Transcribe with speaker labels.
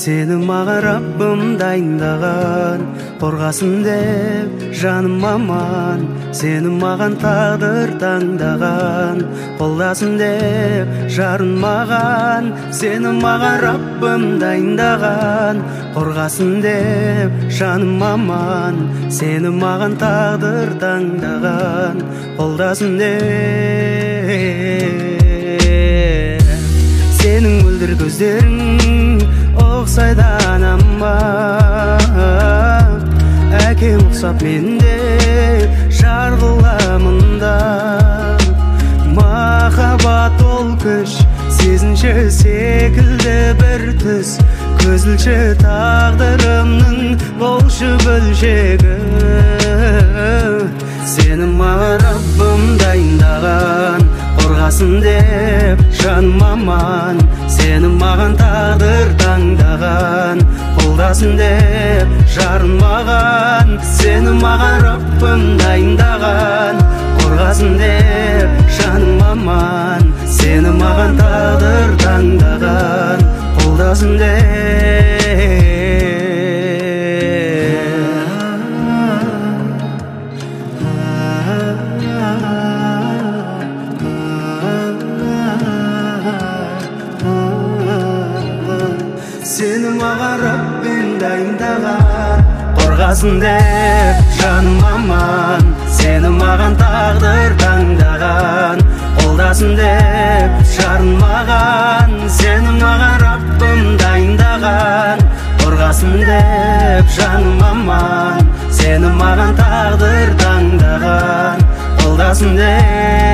Speaker 1: сені маған Раббым дайындаған, қорғасын деп жаным аман. Сені маған тағдыр таңдаған, қолдасын деп жарың маған. Сені маған Раббым дайындаған, қорғасын деп жаным аман. Сені маған тағдыр таңдаған, қолдасын деп. Сенің мөлдір көздерің ұқсайды анама, әкем ұқсап менде жар қыламында. Махаббат ол күш, сезінше секілді бір түс, көзілші тағдырымның болшы бөлшегі. Сені маған Раббым дайындаған, қорғасын деп жаным аман. Сені маған тағдыр таңдаған, қолдасын деп жарың маған. Сені маған Раббым дайындаған, қорғасын деп жаным аман. Сені маған тағдыр таңдаған, қолдасын деп. Сені маған Раббым дайындаған, қорғасын деп жаным аман. Сені маған тағдыр таңдаған, қолдасын деп жарың маған. Сені маған Раббым дайындаған, қорғасын деп жаным аман. Сені маған тағдыр таңдаған, қолдасын деп.